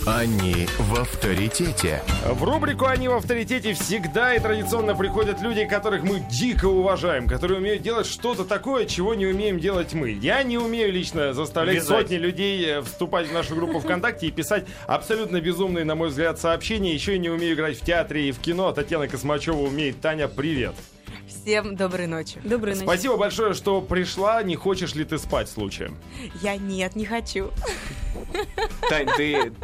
Они в авторитете. В рубрику «Они в авторитете» всегда и традиционно приходят люди, которых мы дико уважаем, которые умеют делать что-то такое, чего не умеем делать мы. Я не умею лично заставлять сотни людей вступать в нашу группу ВКонтакте и писать абсолютно безумные, на мой взгляд, сообщения. Еще и не умею играть в театре и в кино. Татьяна Космачева умеет. Таня, привет. Всем доброй ночи. Доброй ночи. Спасибо большое, что пришла. Не хочешь ли ты спать случаем? Я не хочу. Тань, ты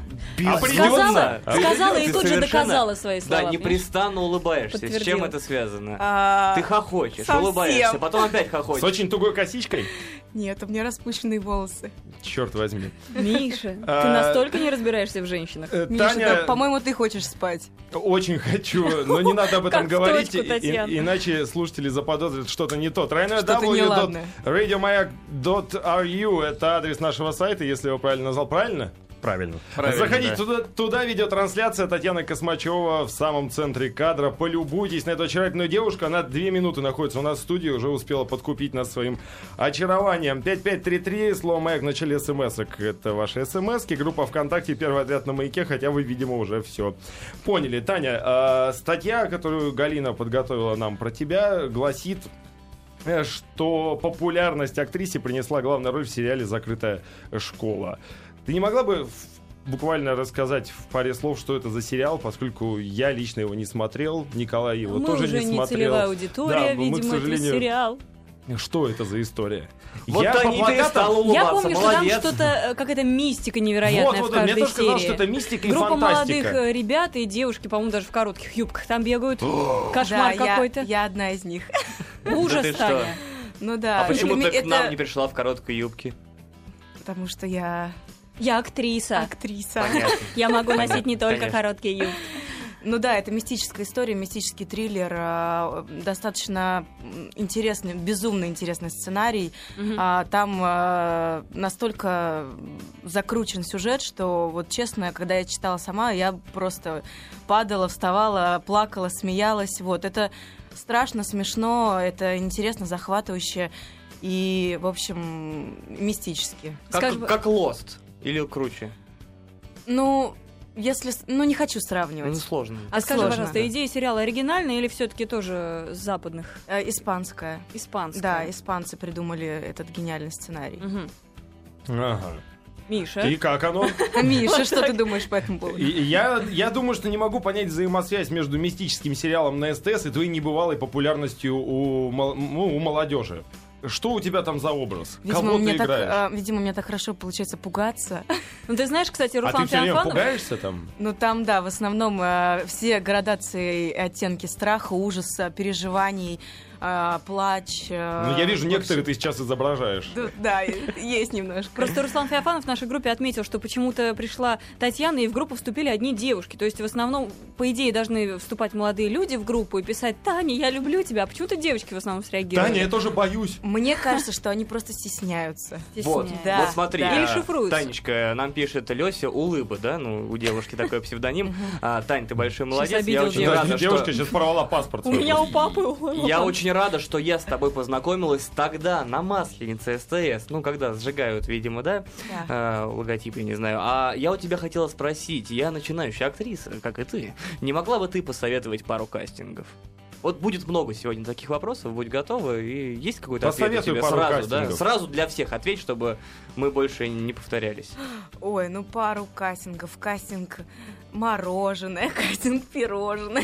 Сказала и ты тут же совершенно, доказала свои слова. Да, непрестанно улыбаешься. С чем Подтвердила. это связано? Ты хохочешь, совсем. улыбаешься, потом опять С хохочешь. очень тугой косичкой? Нет, у меня распущенные волосы. Черт возьми. Миша, ты настолько не разбираешься в женщинах. Миша, Таня, да, по-моему, ты хочешь спать. очень хочу, но не надо об этом Как в говорить, точку, Татьяна. иначе слушатели заподозрят что-то не то. Тройное Что-то неладное. www.radiomayak.ru — это адрес нашего сайта, если я его правильно назвал. Правильно? Правильно. Заходите туда видеотрансляция. Татьяна Космачева в самом центре кадра. Полюбуйтесь на эту очаровательную девушку. Она 2 минуты находится у нас в студии, уже успела подкупить нас своим очарованием. 5533, слово «Маяк» в начале смс-ок. Это ваши смс-ки. Группа ВКонтакте, первый отряд на Маяке, хотя вы, видимо, уже все поняли. Таня, статья, которую Галина подготовила нам про тебя, гласит, что популярность актрисе принесла главную роль в сериале «Закрытая школа». Ты не могла бы буквально рассказать в паре слов, что это за сериал, поскольку я лично его не смотрел, Николай его тоже не смотрел. Мы уже не целевая аудитория, мы, видимо, к сожалению, это сериал. Что это за история? Вот я Таня по плакатам... перестала улыбаться, Я помню, что там молодец. что-то, какая-то мистика невероятная в Мне каждой тоже казалось, серии. что это мистика и Группа фантастика. молодых ребят и девушки, по-моему, даже в коротких юбках там бегают. Кошмар Да, какой-то. я одна из них. Ужас, Да ты Таня. что? Ну да. А почему ты это- к нам не пришла в короткой юбке? Потому что я Я актриса. актриса. Понятно. Я могу носить не только Конечно. короткие юбки. Ну да, это мистическая история, мистический триллер, достаточно интересный, безумно интересный сценарий. Там настолько закручен сюжет, что вот честно, когда я читала сама, я просто падала, вставала, плакала, смеялась. Вот это страшно, смешно, это интересно, захватывающе и, в общем, мистически. Как Lost или круче? Ну, если... Ну, не хочу Ну, сравнивать. сложно. А скажи, Сложно. пожалуйста, идея сериала оригинальная или все-таки тоже с западных? Испанская. Испанская? Да, испанцы придумали этот гениальный сценарий. Мгм. Ага. Миша? И как оно? Миша, что ты думаешь по этому поводу? Я думаю, что не могу понять взаимосвязь между мистическим сериалом на СТС и твоей небывалой популярностью у молодежи. Что у тебя там за образ? Кого ты играешь? Видимо, мне так хорошо получается пугаться. Ну, ты знаешь, кстати, А ты Руслан все время Феофанов... пугаешься там? Ну, там, да, в основном все градации и оттенки страха, ужаса, переживаний, плач. Ну, я вижу, некоторые ты сейчас изображаешь. Да, есть немножко. Просто Руслан Феофанов в нашей группе отметил, что почему-то пришла Татьяна, и в группу вступили одни девушки. То есть, в основном, по идее, должны вступать молодые люди в группу и писать: «Таня, я люблю тебя». А почему-то девочки в основном среагировали. Таня, я тоже боюсь. Мне кажется, что они просто стесняются. Вот, Стесняются. Да, вот смотри, да. Или шифруются. Танечка нам пишет Лёся Улыба, да, ну, у девушки такой псевдоним. Тань, ты большой молодец, я обидел очень девушку. рада, Девушка что... сейчас порвала паспорт. У свой. меня у папы... Я очень рада, что я с тобой познакомилась тогда на Масленице СТС, ну, когда сжигают, видимо, да, логотип, я не знаю. А я у тебя хотела спросить, я начинающая актриса, как и ты, не могла бы ты посоветовать пару кастингов? Вот будет много сегодня таких вопросов, будь готова, и есть какой-то ответ у Посоветуй тебя пару сразу, да? кастингов. Сразу для всех ответь, чтобы мы больше не повторялись. Ой, ну пару кастингов. Кастинг мороженое, кастинг пирожное.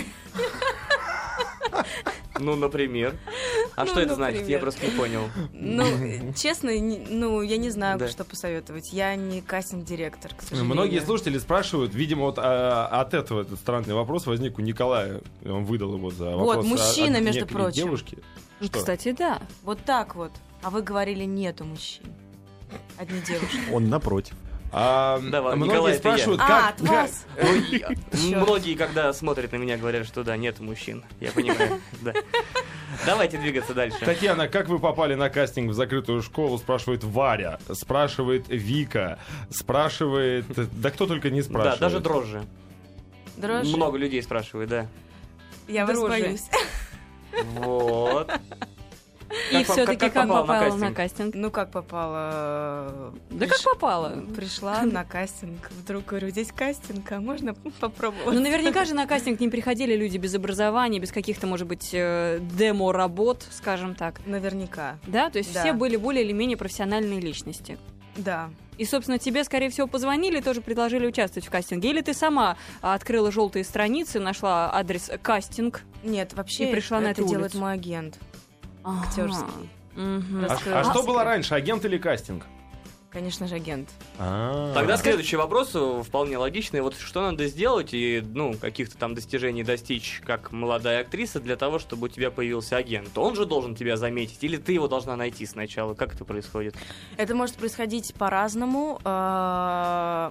Ну, например. А Ну, что это значит? Я например. просто не понял. Ну, честно, я не знаю, Да. что посоветовать. Я не кастинг-директор, к сожалению. Многие слушатели спрашивают, видимо, вот от этого этот странный вопрос возник у Николая. Он выдал его за Вот, вопрос мужчина, от между некой прочим. девушки. Ну, Что? кстати, да. Вот так вот. А вы говорили, нету мужчин. Одни девушки. Он напротив. Давай, Многие Николай, это спрашивают, я. как... От вас. Многие, когда смотрят на меня, говорят, что да, нет мужчин. Я понимаю, да. Давайте двигаться дальше. Татьяна, как вы попали на кастинг в закрытую школу? Спрашивает Варя, спрашивает Вика, спрашивает... Да кто только не Да, спрашивает. даже дрожжи. Дрожжи? Много людей спрашивают, да. Я вас Дрожжи. боюсь. Вот. И все-таки как попала на кастинг? Ну, как попала? Да как попала? Пришла на кастинг. Вдруг говорю, здесь кастинг, а можно попробовать? Ну, наверняка же на кастинг не приходили люди без образования, без каких-то, может быть, демо-работ, скажем так. Наверняка. Да? То есть Да. все были более или менее профессиональные личности. Да. И, собственно, тебе, скорее всего, позвонили и тоже предложили участвовать в кастинге. Или ты сама открыла желтые страницы, нашла адрес кастинг? Нет, вообще И пришла на это эту делает улицу. мой агент. Ага. Актерский. Мгм. А что было раньше, агент или кастинг? Конечно же, агент. Тогда следующий вопрос вполне логичный. Вот что надо сделать и, каких-то там достижений достичь как молодая актриса для того, чтобы у тебя появился агент? Он же должен тебя заметить или ты его должна найти сначала? Как это происходит? Это может происходить по-разному. По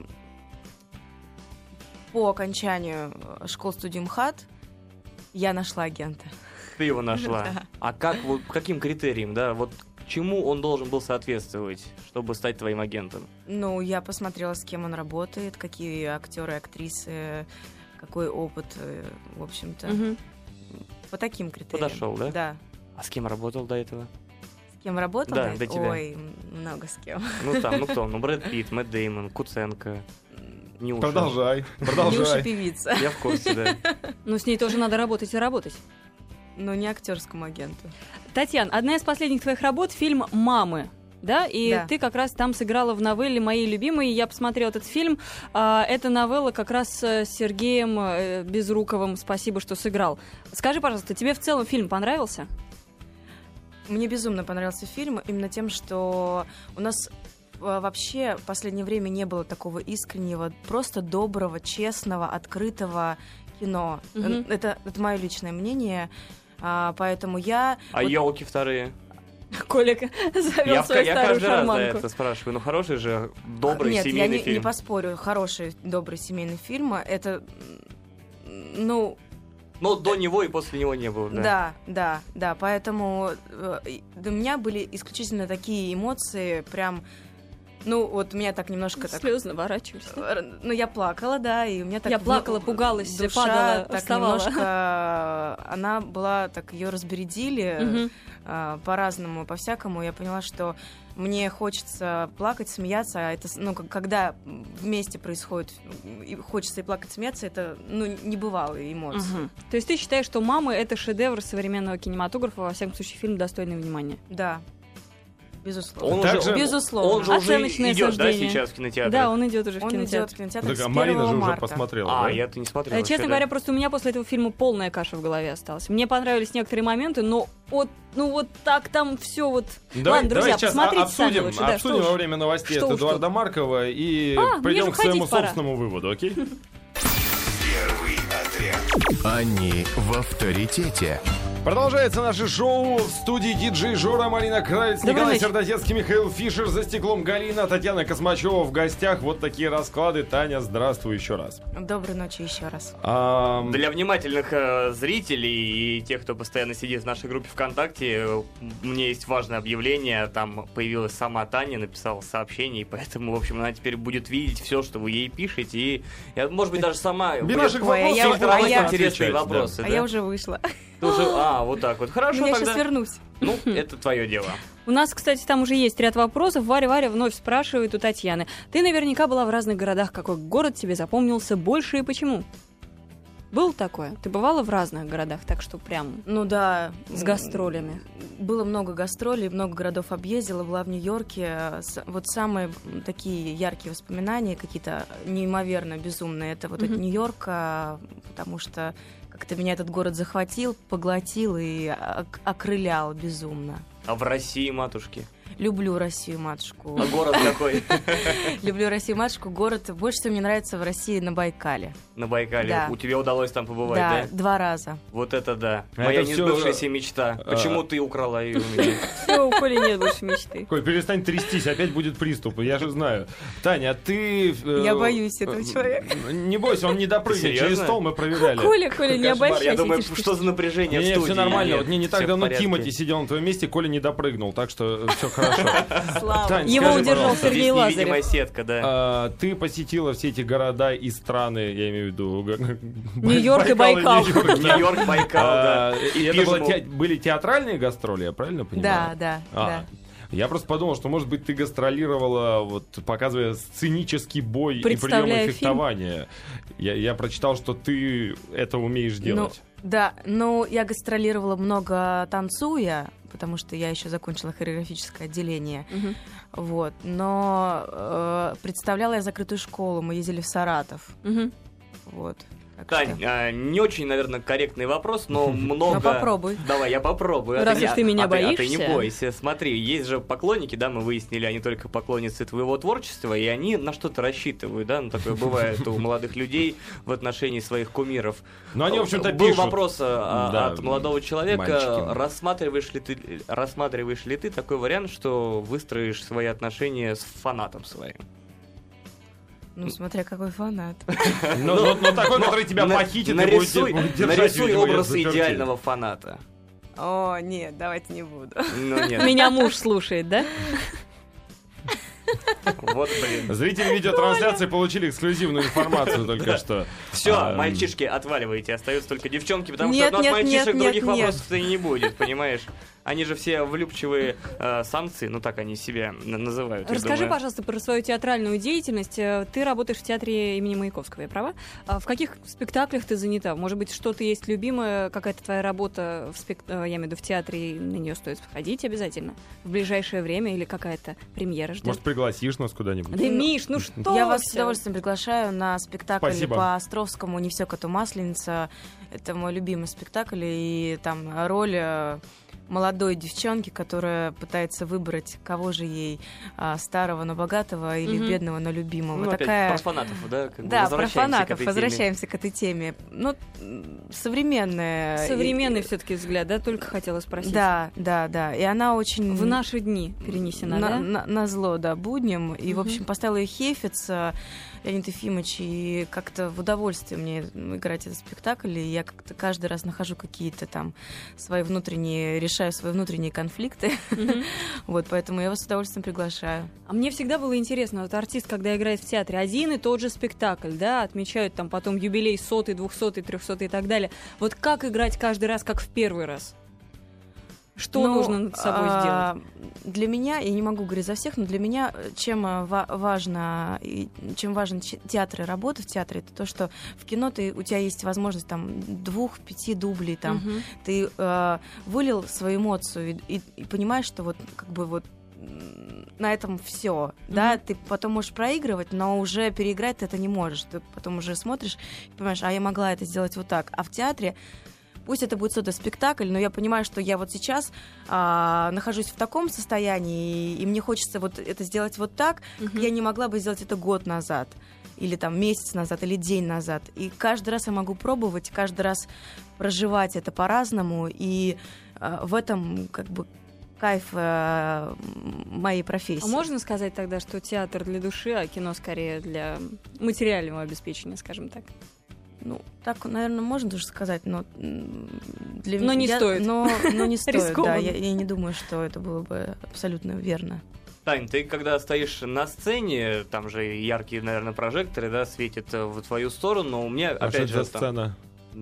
окончанию школ-студии МХАТ я нашла агента. Ты его нашла. Да. А каким критериям, да? Вот чему он должен был соответствовать, чтобы стать твоим агентом? Ну, я посмотрела, с кем он работает, какие актеры, актрисы, какой опыт, в общем-то. Мгм. По таким критериям. Подошел, да? Да. А с кем работал до этого? С кем работал? Да, до тебя. Ой, много с кем. Кто? Брэд Питт, Мэтт Дэймон, Куценко, Нюша. Продолжай. Нюша певица. Я в курсе, да. Ну, с ней тоже надо работать и работать. Но не актерскому агенту. Татьяна, одна из последних твоих работ — фильм «Мамы». Да, и Да. ты как раз там сыграла в новелле «Моей любимой». Я посмотрела этот фильм. Эта новелла как раз с Сергеем Безруковым. Спасибо, что сыграл. Скажи, пожалуйста, тебе в целом фильм понравился? Мне безумно понравился фильм именно тем, что у нас вообще в последнее время не было такого искреннего, просто доброго, честного, открытого кино. Мгм. Это мое личное мнение. Поэтому я... А елки вторые? Колик завел свою Я старую каждый раз за шарманку. это спрашиваю. Хороший же, добрый Нет, семейный я фильм. не поспорю. Хороший, добрый семейный фильм. Это, Но до него и после него не было, да? Да. Поэтому у меня были исключительно такие эмоции, прям... Ну, вот у меня так немножко так... Слезы наворачивались. Ну, я плакала, да, и у меня так... Я плакала, пугалась, душа падала, так вставала. немножко... Она была... Так, ее разбередили по-разному, по-всякому. Я поняла, что мне хочется плакать, смеяться, а это, когда вместе происходит, и хочется и плакать, смеяться, это, небывалые эмоции. Мгм. То есть ты считаешь, что «Мамы» — это шедевр современного кинематографа, во всяком случае, фильм достойный внимания? Да. Безусловно. Также Безусловно. Он же уже Оценочное идет, да, суждение. сейчас в кинотеатре? Да, он идет уже в Он идет кинотеатр. в кинотеатр Так, с а 1 Марина же уже марта. посмотрела. да? Я-то не смотрел. вообще, Честно да. говоря, просто у меня после этого фильма полная каша в голове осталась. Мне понравились некоторые моменты, но вот так там все вот... Ладно, друзья, сейчас посмотрите сами обсудим, лучше. Да, обсудим во время новостей Что от уж Эдуарда Маркова и мне придем же к своему ходить пора. собственному выводу, окей? Первый отряд. Они в авторитете. Продолжается наше шоу. В студии диджей Жора, Марина Кравец, Доброй Николай ночи. Сердозецкий, Михаил Фишер, за стеклом Галина, Татьяна Космачева в гостях. Вот такие расклады. Таня, здравствуй еще раз. Доброй ночи еще раз. Для внимательных зрителей и тех, кто постоянно сидит в нашей группе ВКонтакте, у меня есть важное объявление. Там появилась сама Таня, написала сообщение, и поэтому, в общем, она теперь будет видеть все, что вы ей пишете. И, может быть, даже сама Без будет наших Ой, а вопросов я- фильтровать а я- интересные отвечать, да. вопросы. А да? я уже вышла. Ты уже- вот так вот. Хорошо, Ну, я тогда. сейчас вернусь. Ну, это твое дело. У нас, кстати, там уже есть ряд вопросов. Варя вновь спрашивает у Татьяны. Ты наверняка была в разных городах. Какой город тебе запомнился больше и почему? Было такое? Ты бывала в разных городах, так что прям Ну да. с гастролями? Было много гастролей, много городов объездила, была в Нью-Йорке. Вот самые такие яркие воспоминания, какие-то неимоверно безумные, это вот от Мгм. Нью-Йорка, потому что как-то меня этот город захватил, поглотил и окрылял безумно. А в России, матушки? Люблю Россию, матушку. А город какой? Люблю Россию, матушку. Город больше всего мне нравится в России на Байкале. На Байкале. Да. У тебя удалось там побывать, Да, да? 2 раза. Вот это да. А Моя это всё, несбывшаяся мечта. Почему ты украла ее у меня? Все, у Коли нет больше мечты. Коль, перестань трястись, опять будет приступ, я же знаю. Таня, а ты... Я боюсь этого человека. Не бойся, он не допрыгнет. Ты Через серьезно? стол мы проверяли. Коля, не Кошмар. обольщайся. Я думаю, тише, что за напряжение в Не, студии? все нормально. Нет, Вот не всё так в давно порядке. Тимати сидел на твоем месте, Коля не допрыгнул, так что все хорошо. Слава. Тань, Его скажи, удержал пожалуйста, Сергей Здесь Лазарев. невидимая сетка, да. ты посетила все эти города и страны, я имею в виду... Нью-Йорк и Байкал. Нью-Йорк, Байкал, да. И это были театральные гастроли, я правильно понимаю? Да. Я просто подумал, что, может быть, ты гастролировала, вот, показывая сценический бой и приемы фехтования. Я прочитал, что ты это умеешь делать. Я гастролировала много танцуя, потому что я еще закончила хореографическое отделение. Вот. Но представляла я закрытую школу, мы ездили в Саратов. Вот. Тань, не очень, наверное, корректный вопрос, но много... Ну, попробуй. Давай, я попробую. Раз уж ты меня боишься. Ты не бойся. Смотри, есть же поклонники, да, мы выяснили, они только поклонницы твоего творчества, и они на что-то рассчитывают, да, ну, такое бывает у молодых людей в отношении своих кумиров. Но они, в общем-то, Был пишут. Вопрос от молодого человека, мальчики. рассматриваешь ли ты такой вариант, что выстроишь свои отношения с фанатом своим? Ну, смотря какой фанат. Но такой, который тебя похитит и будет держать. Нарисуй образ идеального фаната. О, нет, давайте не буду. Ну, нет. Меня муж слушает, да? Вот, блин. Зрители видеотрансляции получили эксклюзивную информацию только что. Все, мальчишки, отваливайте, остаются только девчонки, потому что Нет, от нет, мальчишек нет, других нет. вопросов-то и не будет, понимаешь? Они же все влюбчивые самцы, ну так они себя называют. я Расскажи, думаю. пожалуйста, про свою театральную деятельность. Ты работаешь в театре имени Маяковского, я права? В каких спектаклях ты занята? Может быть, что-то есть любимое, какая-то твоя работа, я имею в виду в театре, и на нее стоит сходить обязательно в ближайшее время, или какая-то премьера ждет? Может, пригласишь нас куда-нибудь? Да, Миш, ну что Я вас ты? с удовольствием приглашаю на спектакль Спасибо. по Островскому «Не все коту масленица». Это мой любимый спектакль, и там роль молодой девчонки, которая пытается выбрать, кого же ей, старого, но богатого, или бедного, но любимого. Ну, опять про фанатов, да? Как бы Да, про возвращаемся фанатов, к этой теме. возвращаемся к этой теме. Ну, современная. Современный все-таки взгляд, да? Только хотела спросить. Да. И она очень... В наши дни перенесена, да? На зло, да, будням. И, в общем, поставила ее Хефец, Леонид Ефимович, и как-то в удовольствие мне играть этот спектакль, и я как-то каждый раз нахожу какие-то там решаю свои внутренние конфликты. Вот, поэтому я вас с удовольствием приглашаю. А мне всегда было интересно, вот артист, когда играет в театре, один и тот же спектакль, да, отмечают там потом юбилей 100-й, 200-й, 300-й и так далее. Вот как играть каждый раз, как в первый раз? Что нужно над собой сделать? Для меня, я не могу говорить за всех, но для меня чем важен театр и работа в театре, это то, что в кино у тебя есть возможность там 2-5 дублей, там, ты вылил свою эмоцию и понимаешь, что вот как бы вот на этом все, да, ты потом можешь проигрывать, но уже переиграть ты это не можешь, ты потом уже смотришь и понимаешь, я могла это сделать вот так, а в театре пусть это будет спектакль, но я понимаю, что я вот сейчас нахожусь в таком состоянии, и мне хочется вот это сделать вот так, как я не могла бы сделать это год назад, или там месяц назад, или день назад. И каждый раз я могу пробовать, каждый раз проживать это по-разному, и в этом как бы кайф моей профессии. А можно сказать тогда, что театр для души, а кино скорее для материального обеспечения, скажем так? Ну, так, наверное, можно тоже сказать, но для но не стоит. Но не стоит, да. Рискованно. Я не думаю, что это было бы абсолютно верно. Тань, ты когда стоишь на сцене, там же яркие, наверное, прожекторы, да, светят в твою сторону, но у меня, опять же, сцена.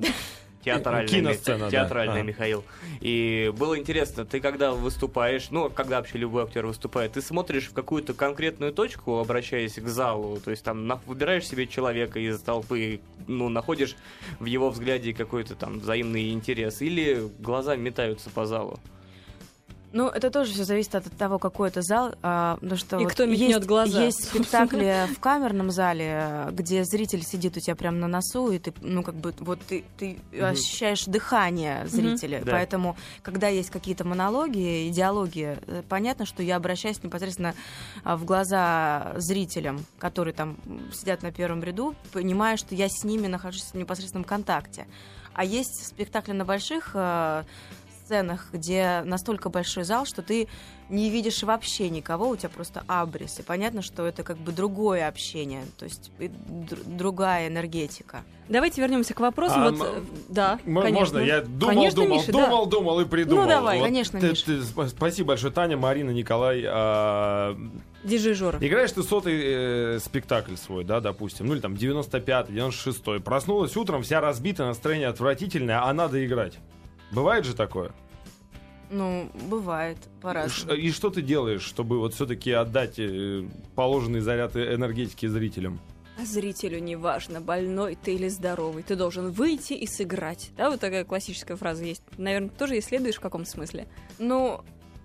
Театральная, Михаил. И было интересно, ты когда выступаешь, ну, когда вообще любой актер выступает, ты смотришь в какую-то конкретную точку, обращаясь к залу, то есть там выбираешь себе человека из толпы, ну, находишь в его взгляде какой-то там взаимный интерес, или глаза метаются по залу? Ну, это тоже все зависит от того, какой это зал. Потому что и вот кто метнет глаза. Есть спектакли в камерном зале, где зритель сидит у тебя прямо на носу, и ты, ну, как бы, вот ты ощущаешь дыхание зрителя. Да. Поэтому, когда есть какие-то монологи, диалоги, понятно, что я обращаюсь непосредственно в глаза зрителям, которые там сидят на первом ряду, понимая, что я с ними нахожусь в непосредственном контакте. А есть спектакли на больших сценах, где настолько большой зал, что ты не видишь вообще никого, у тебя просто абрис. И понятно, что это как бы другое общение, то есть другая энергетика. Давайте вернемся к вопросу. Да, конечно. Можно? Я думал, конечно, Миша, думал и придумал. Ну, давай. Конечно, Миша. Спасибо большое, Таня, Марина, Николай. Диджей Жора. Играешь ты 100-й спектакль свой, да, допустим, ну или там 95-й, 96-й. Проснулась утром, вся разбита, настроение отвратительное, а надо играть. Бывает же такое? Ну, бывает по-разному. И что ты делаешь, чтобы вот все-таки отдать положенный заряд энергетики зрителям? А зрителю не важно, больной ты или здоровый. Ты должен выйти и сыграть. Да, вот такая классическая фраза есть. Наверное, тоже исследуешь в каком смысле? Ну,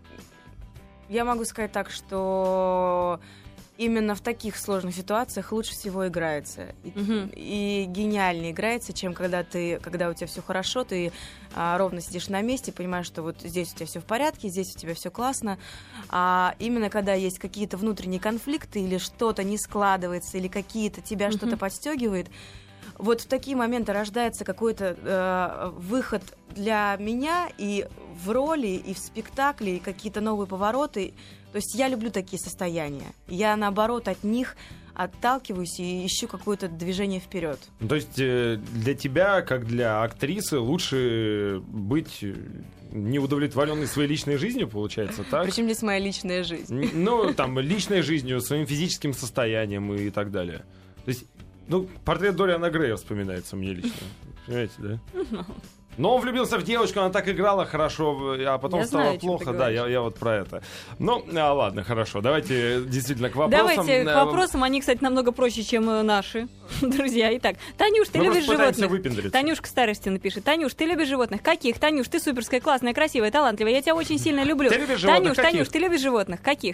я могу сказать так, что именно в таких сложных ситуациях лучше всего играется. И гениально играется, чем когда у тебя все хорошо, ты ровно сидишь на месте, понимаешь, что вот здесь у тебя все в порядке, здесь у тебя все классно. А именно когда есть какие-то внутренние конфликты, или что-то не складывается, или тебя что-то подстегивает, вот в такие моменты рождается какой-то выход для меня и в роли, и в спектакле, и какие-то новые повороты. То есть я люблю такие состояния. Я, наоборот, от них отталкиваюсь и ищу какое-то движение вперед. То есть для тебя, как для актрисы, лучше быть неудовлетворенной своей личной жизнью, получается, так? Причем здесь моя личная жизнь. Ну, там, личной жизнью, своим физическим состоянием и так далее. То есть, портрет Дориана Грея вспоминается мне лично. Понимаете, да? Но он влюбился в девочку, она так играла хорошо, а потом стало плохо. Да, я вот про это. Ну, ладно, хорошо. Давайте действительно к вопросам. Давайте к вопросам. Они, кстати, намного проще, чем наши друзья. Итак, Танюш, ты любишь животных? Танюшка Старости напишет. Танюш, ты любишь животных? Каких? Танюш, ты суперская, классная, красивая, талантливая. Я тебя очень сильно люблю. Танюш, ты любишь животных? Каких?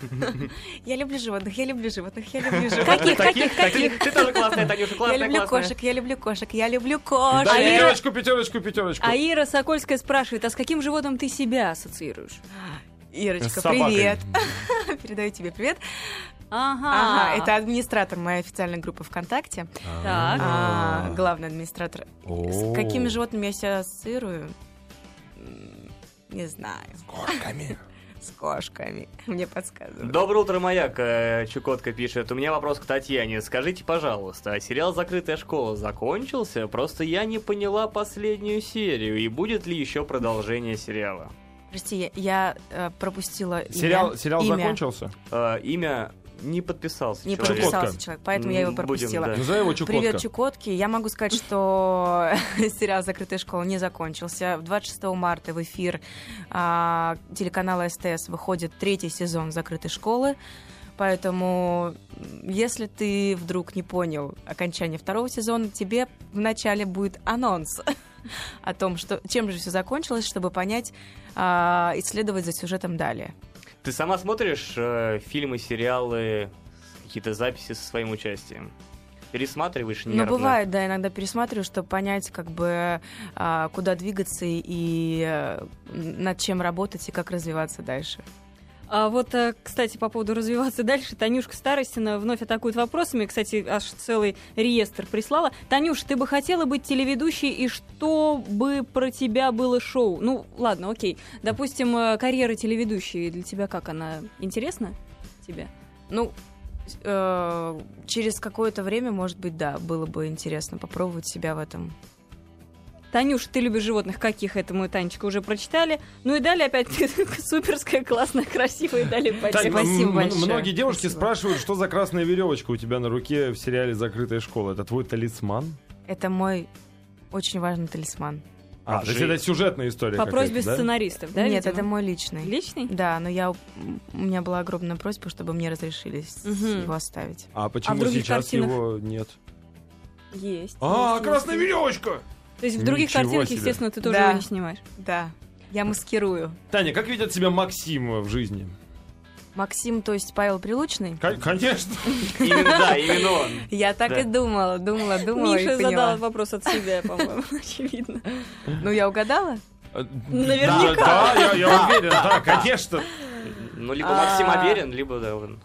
Я люблю животных. Каких? Ты тоже классная, Танюша, классная, Я люблю кошек. Я люблю кошек. Пятерочку. А Ира Сокольская спрашивает, а с каким животным ты себя ассоциируешь? Ирочка, привет. Передаю тебе привет. Ага, это администратор моей официальной группы ВКонтакте. Так. Главный администратор. С какими животными я себя ассоциирую? Не знаю. С кошками. Мне подсказывают. Доброе утро, Маяк. Чукотка пишет. У меня вопрос к Татьяне. Скажите, пожалуйста, сериал «Закрытая школа» закончился? Просто я не поняла последнюю серию. И будет ли еще продолжение сериала? Прости, я пропустила имя. Сериал закончился? Имя... Не подписался человек, поэтому я его пропустила. Назови его Чукотка. Привет, Чукотки. Я могу сказать, что сериал «Закрытая школа» не закончился. 26 марта в эфир телеканала СТС выходит 3-й сезон «Закрытой школы». Поэтому, если ты вдруг не понял окончание 2-го сезона, тебе вначале будет анонс о том, чем же все закончилось, чтобы понять, исследовать за сюжетом далее. Ты сама смотришь фильмы, сериалы, какие-то записи со своим участием? Пересматриваешь нервно? Ну, бывает, да, иногда пересматриваю, чтобы понять, как бы, куда двигаться и над чем работать, и как развиваться дальше. А вот, кстати, по поводу развиваться дальше, Танюшка Старостина вновь атакует вопросами. Кстати, аж целый реестр прислала. Танюш, ты бы хотела быть телеведущей, и что бы про тебя было шоу? Ну, ладно, окей. Допустим, карьера телеведущей для тебя как? Она интересна тебе? Ну, через какое-то время, может быть, да, было бы интересно попробовать себя в этом. Танюш, ты любишь животных. Каких? Это мы, Танечка, уже прочитали. Ну и далее опять суперская, классная, красивая. И далее спасибо большое. Многие девушки спрашивают, что за красная веревочка у тебя на руке в сериале «Закрытая школа». Это твой талисман? Это мой очень важный талисман. То есть это сюжетная история. По просьбе сценаристов, да? Нет, это мой личный. Личный? Да, но у меня была огромная просьба, чтобы мне разрешили его оставить. А почему сейчас его нет? Есть. Красная веревочка! То есть в других картинах, естественно, ты тоже его не снимаешь. Да, я маскирую. Таня, как ведет себя Максим в жизни? Максим, то есть Павел Прилучный? Конечно. Именно он. Я так и думала. Миша задал вопрос от себя, по-моему, очевидно. Ну, я угадала? Наверняка. Да, я уверен, да, конечно. Ну, либо Максим Аверин, либо да, он.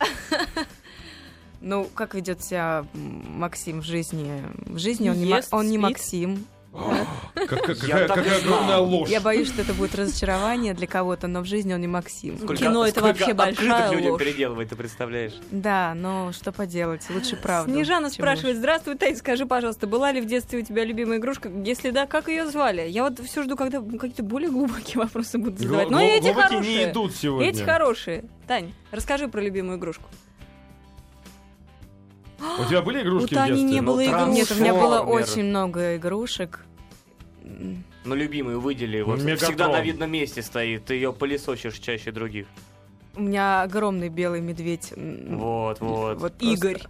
Ну, как ведет себя Максим в жизни? В жизни он не Максим. Какая огромная ложь. Я боюсь, что это будет разочарование для кого-то, но в жизни он не Максим. Кино — это вообще большая людям ложь. переделывать, ты представляешь? Да, но что поделать, лучше правду. Снежана чем спрашивает: ложь. здравствуй, Тань, скажи, пожалуйста, была ли в детстве у тебя любимая игрушка? Если да, как ее звали? Я вот все жду, когда какие-то более глубокие вопросы будут задавать. Но эти Глубокие хорошие. не идут сегодня. Эти хорошие. Тань, расскажи про любимую игрушку. У тебя были игрушки У в Тани детстве? не было игрушек. Нет, у меня было Трансформеры. очень много игрушек. Ну, любимую выдели. Вот Мегатрон. всегда на видном месте стоит. Ты ее пылесосишь чаще других. У меня огромный белый медведь. Вот. Вот Игорь.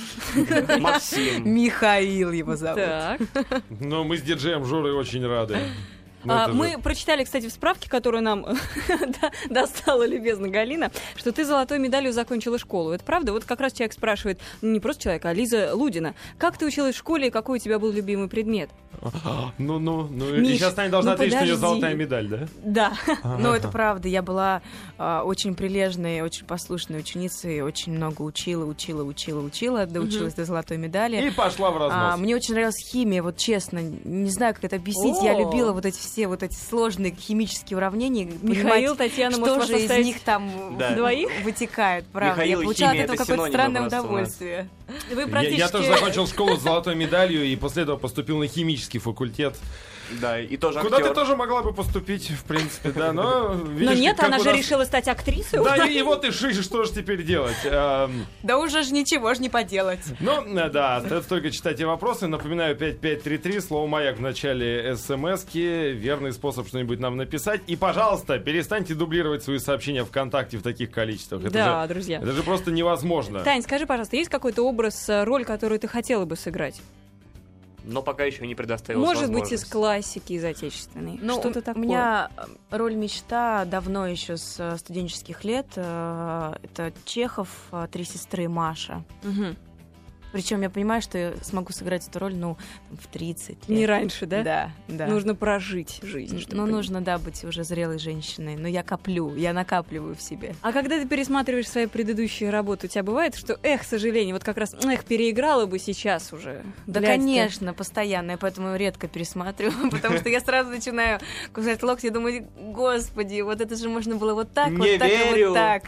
Максим. Михаил его зовут. Так. Но мы с диджеем Жорой очень рады. Ну, это же- Мы прочитали, кстати, в справке, которую нам достала любезно Галина, что ты золотой медалью закончила школу. Это правда? Вот как раз человек спрашивает, не просто человек, а Лиза Лудина. Как ты училась в школе и какой у тебя был любимый предмет? Ну. И Миш, сейчас Таня должна ну ответить, что у нее подожди. золотая медаль, да? Да. Но это правда. Я была очень прилежной, очень послушной ученицей. Очень много учила. Доучилась до золотой медали. И пошла в разнос. Мне очень нравилась химия, вот честно. Не знаю, как это объяснить. Я любила вот эти сложные химические уравнения. Михаил, понимать, Татьяна, что может вас же из оставить них там Да. двоих? вытекает, правда. Михаил Я и получала от химия — этого это какое-то синонимы странное просто у нас. удовольствие. Вы Я практически... тоже закончил школу с золотой медалью и после этого поступил на химический факультет. Да, и тоже Куда ты актер. тоже могла бы поступить, в принципе, да, но... Но видишь, нет, как она у же нас- решила стать актрисой. Да, и вот и шиш, что же теперь делать? Да уже ж ничего ж не поделать. Ну, да, остается только читать и вопросы. Напоминаю, 5533, слово «Маяк» в начале СМС-ки. Верный способ что-нибудь нам написать. И, пожалуйста, перестаньте дублировать свои сообщения ВКонтакте в таких количествах. Да, друзья. Это же просто невозможно. Тань, скажи, пожалуйста, есть какой-то образ, роль, которую ты хотела бы сыграть? Но пока еще не предоставилась Может быть, возможность. из классики, из отечественной. Ну, Что-то у такое. меня роль мечта давно еще с студенческих лет. Это Чехов, «Три сестры» Маша. Мгм. Причем я понимаю, что я смогу сыграть эту роль, в 30 лет. Не раньше, да? Да. Нужно прожить жизнь. чтобы понять. Нужно, да, быть уже зрелой женщиной. Но я накапливаю в себе. А когда ты пересматриваешь свои предыдущие работы, у тебя бывает, что, к сожалению, вот как раз, переиграла бы сейчас уже? Да, Глядь-ка. конечно, постоянно. Я поэтому редко пересматриваю, потому что я сразу начинаю кусать локти и думаю, господи, вот это же можно было вот так, Не вот так и верю. вот так.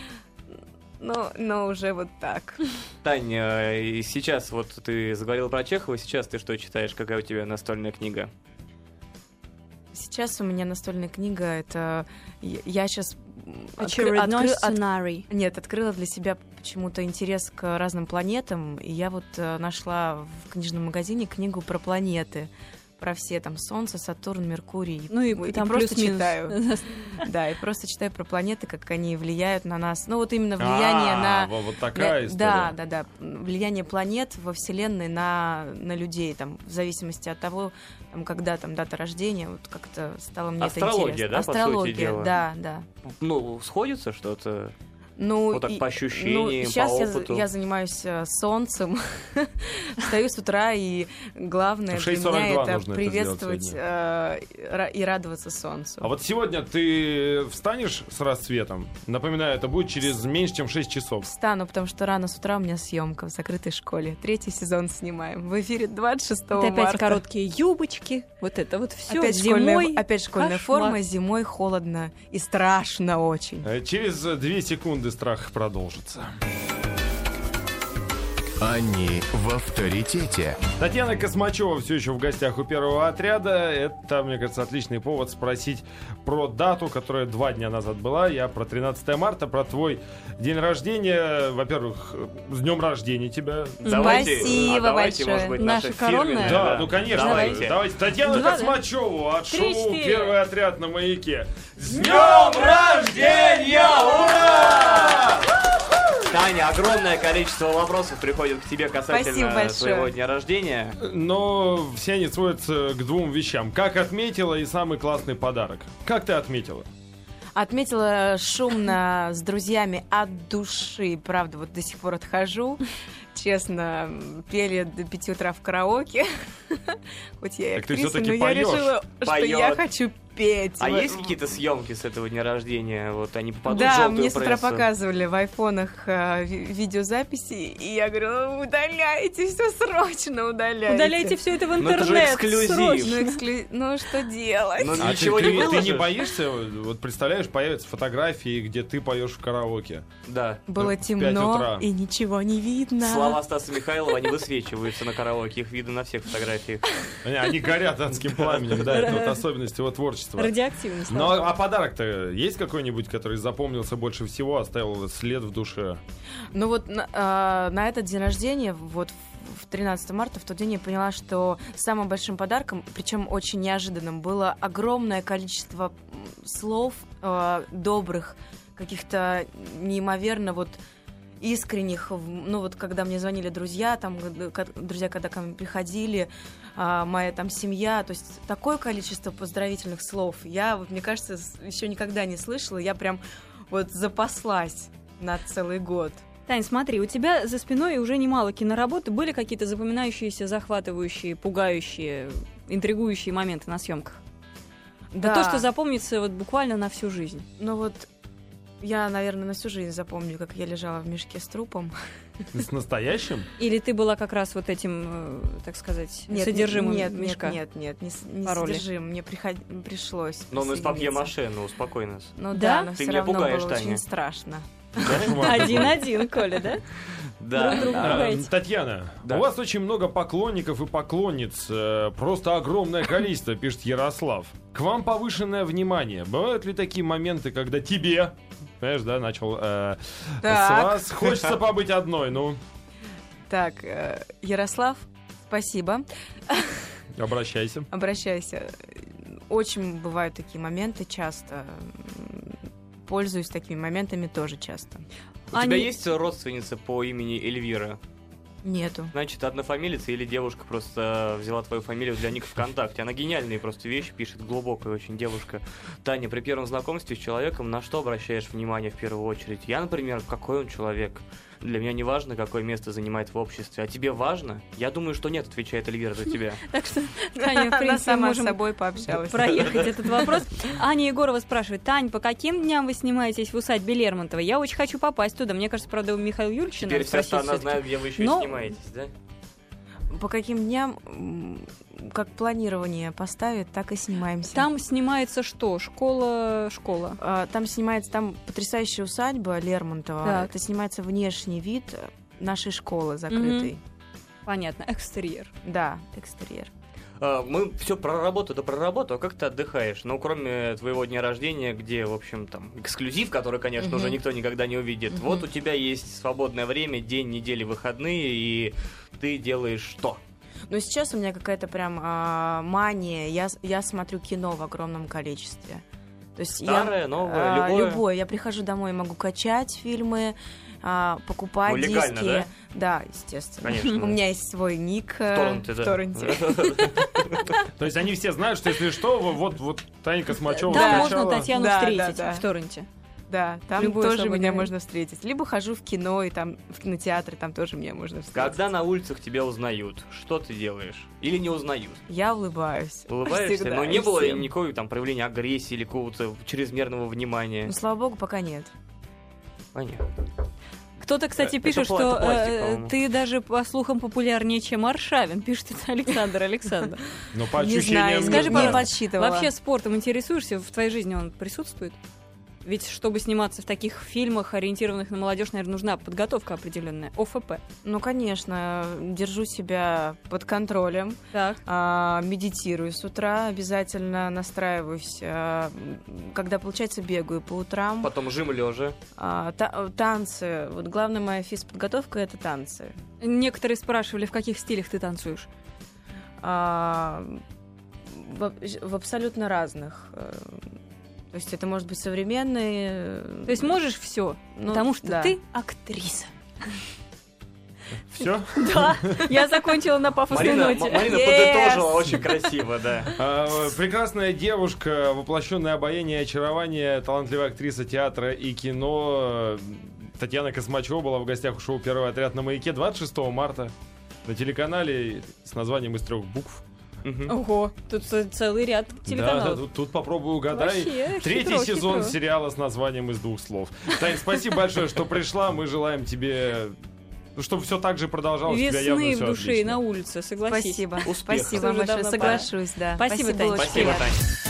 Но уже вот так. Таня, и сейчас вот ты заговорила про Чехова, сейчас ты что читаешь? Какая у тебя настольная книга? Сейчас у меня настольная книга, это... Я сейчас... Очередной сценарий. Нет, открыла для себя почему-то интерес к разным планетам, и я вот нашла в книжном магазине книгу про планеты. Про все там Солнце, Сатурн, Меркурий. Ну и там просто плюс-минус. читаю. Да, и просто читаю про планеты, как они влияют на нас. Ну вот именно влияние на... Вот такая Да, история. да. Влияние планет во Вселенной на людей, там, в зависимости от того, там, когда там дата рождения, вот как-то стало мне Астрология, это интересно. да, по сути Астрология, дела? да. Ну, сходится что-то? Ну, Вот так по ощущениям, сейчас по опыту. я занимаюсь солнцем, встаю с утра, и главное В для 6:42 меня это нужно это приветствовать сделать и радоваться солнцу. А вот сегодня ты встанешь с рассветом? Напоминаю, это будет через меньше, чем 6 часов. Встану, потому что рано с утра у меня съемка в закрытой школе. 3-й сезон снимаем. В эфире 26 Это марта. опять короткие юбочки, вот это вот все. Опять школьная форма, зимой холодно и страшно очень. Через 2 секунды страх продолжится. Они в авторитете. Татьяна Космачева все еще в гостях у первого отряда. Это, мне кажется, отличный повод спросить про дату, которая 2 дня назад была. Я про 13 марта, про твой день рождения. Во-первых, с днем рождения тебя. Спасибо давайте, большое. может быть, Наша наша коронная? фирменная, Да, ну конечно. Давайте. Татьяну Два, да? Космачеву от 3-4. шоу «Первый отряд» на Маяке. С днем рождения! Ура! Таня, огромное количество вопросов приходит к тебе Спасибо касательно большое. своего дня рождения. Но все они сводятся к 2 вещам. Как отметила и самый классный подарок. Как ты отметила? Отметила шумно с друзьями от души. Правда, вот до сих пор отхожу. Честно, пели до 5 утра в караоке. Хоть я и Так ты актриса, всё-таки но я поёшь. решила, что Поёт. я хочу петь. А есть какие-то съемки с этого дня рождения? Вот они попадут в Да, желтую мне с утра прессу? показывали в айфонах видеозаписи, и я говорю, удаляйте все срочно, удаляйте. Удаляйте все это в Ну, это же интернет. эксклюзив. срочно. Ну что делать? Ну, А ничего ты не не выложишь? боишься? Вот представляешь, появятся фотографии, где ты поешь в караоке. Да. Было в 5 темно, утра. и ничего не видно. Слова Стаса Михайлова, они высвечиваются на караоке, их видно на всех фотографиях. Они горят адским пламенем, да, это вот особенность его творчества. Радиоактивность. Ну, а подарок-то есть какой-нибудь, который запомнился больше всего, оставил след в душе? Ну вот на этот день рождения, вот в 13 марта, в тот день я поняла, что самым большим подарком, причем очень неожиданным, было огромное количество слов добрых, каких-то неимоверно вот искренних, ну вот когда мне звонили друзья, там друзья, когда ко мне приходили, моя там семья, то есть такое количество поздравительных слов я, вот, мне кажется, еще никогда не слышала, я прям вот запаслась на целый год. Тань, смотри, у тебя за спиной уже немало киноработы. Были какие-то запоминающиеся, захватывающие, пугающие, интригующие моменты на съемках? Да. То, что запомнится вот буквально на всю жизнь. Ну вот я, наверное, на всю жизнь запомню, как я лежала в мешке с трупом. С настоящим? Или ты была как раз вот этим, так сказать, содержимым мешка? Нет, не Пароли. содержимым, мне пришлось. Но он из присоединиться. папье-маше, ну успокой нас. Ну Да? да, но Ты все меня равно пугаешь, было Таня. очень страшно. 1-1, Коля, да? Да. Друг друга пугаете. Татьяна, Да. у вас очень много поклонников и поклонниц, просто огромное количество, пишет Ярослав. К вам повышенное внимание. Бывают ли такие моменты, когда тебе, знаешь, да, начал с Так. вас хочется побыть одной, ну, Так, Ярослав, спасибо. обращайся. Обращайся. Очень бывают такие моменты часто. Пользуюсь такими моментами тоже часто. У тебя есть родственница по имени Эльвира? Нету. Значит, однофамилица или девушка просто взяла твою фамилию для ника ВКонтакте. Она гениальные просто вещи пишет, глубокая очень девушка. Таня, при первом знакомстве с человеком на что обращаешь внимание в первую очередь? Я, например, какой он человек. Для меня не важно, какое место занимает в обществе. А тебе важно? Я думаю, что нет, отвечает Эльвира за тебя. Так что, Таня, в Она принципе, сама с можем собой пообщалась. проехать этот вопрос. Аня Егорова спрашивает: Тань, по каким дням вы снимаетесь в усадьбе Лермонтова? Я очень хочу попасть туда. Мне кажется, правда, у Михаила Юрьевича Теперь надо вся спросить страна всё-таки. знает, где вы еще Но- и снимаетесь, да? По каким дням, как планирование поставит, так и снимаемся. Там снимается что? Школа. Там снимается, там потрясающая усадьба Лермонтова. Так. Это снимается внешний вид нашей школы закрытой. Понятно, экстерьер. Да, экстерьер. Мы все про работу, а как ты отдыхаешь? Ну, кроме твоего дня рождения, где, в общем, там, эксклюзив, который, конечно, уже никто никогда не увидит. Вот у тебя есть свободное время, день, недели, выходные, и ты делаешь что? Но сейчас у меня какая-то прям мания. Я смотрю кино в огромном количестве. То есть Старое, новое, любое? Любое. Я прихожу домой, могу качать фильмы, покупать Ну, легально, диски. да? Да, естественно. Конечно. У меня есть свой ник В торренте, да. в торренте. То есть они все знают, что если что, вот Таня Космачева Там скачала. можно Татьяну Да, встретить да, да. в торренте. Да, там Любое тоже свободное меня время. можно встретить. Либо хожу в кино, и там в кинотеатре, там тоже меня можно встретить. Когда на улицах тебя узнают, что ты делаешь? Или не узнают? Я улыбаюсь. Улыбаешься? Всегда Но не и было всем. никакого там проявления агрессии или какого-то чрезмерного внимания. Ну, слава богу, пока нет. Понятно. Кто-то, кстати, Это пишет, это что пластик, по-моему. ты даже, по слухам, популярнее, чем Аршавин. Пишет это Александр. Ну, по Не ощущениям... знаю, Скажи, не пожалуйста, подсчитывала. Вообще спортом интересуешься? В твоей жизни он присутствует? Ведь чтобы сниматься в таких фильмах, ориентированных на молодежь, наверное, нужна подготовка определенная. ОФП. Ну, конечно, держу себя под контролем, Так. медитирую с утра, обязательно настраиваюсь, когда, получается, бегаю по утрам. Потом жим лежа. Танцы. Вот главная моя физподготовка — это танцы. Некоторые спрашивали, в каких стилях ты танцуешь. В абсолютно разных. То есть это может быть современные... То есть можешь все, Ну, потому что да. ты актриса. Все? Да, я закончила на пафосной Марина ноте. подытожила очень красиво, да. Прекрасная девушка, воплощенное обаяние и очарование, талантливая актриса театра и кино Татьяна Космачева была в гостях у шоу «Первый отряд» на Маяке 26 марта на телеканале с названием из 3 букв. Ого, тут целый ряд телеканалов. Да, тут попробуй угадай. Вообще, Третий сезон хитро. сериала с названием из 2 слов. Тань, спасибо большое, что пришла. Мы желаем тебе, чтобы все так же продолжалось. Весны в душе и на улице, согласись. Спасибо. Успехов. Спасибо вам большое, соглашусь, да. Спасибо, было Тань. очень Спасибо, приятно. Тань.